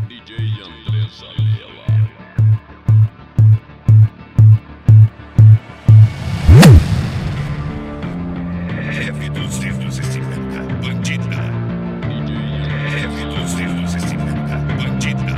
DJ André Zanella. F250, bandida. F250, bandida.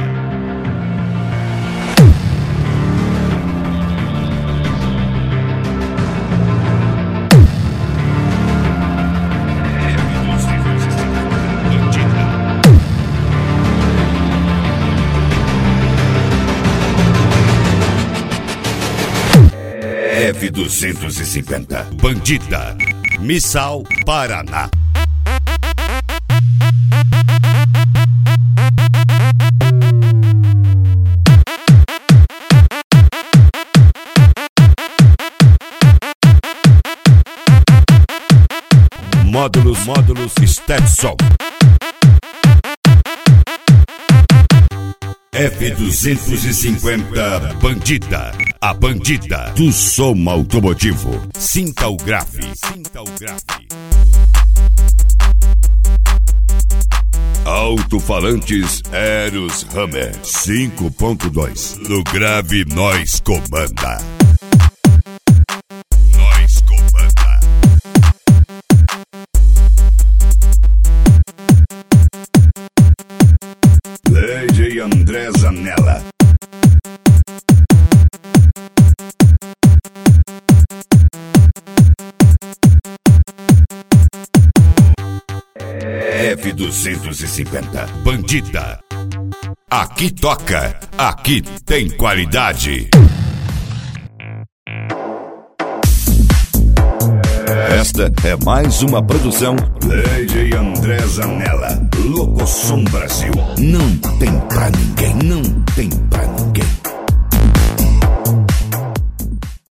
F250, bandida. Missal, Paraná. Módulos Stetson. F250, bandida. A bandida do som automotivo. Sintalgraf. Alto-falantes Eros Hammer 5.2. No grave nós comanda. DJ André Zanella. F250, bandida. Aqui toca, aqui tem qualidade. Esta é mais uma produção DJ André Zanella. Locosom Brasil. Não tem pra ninguém.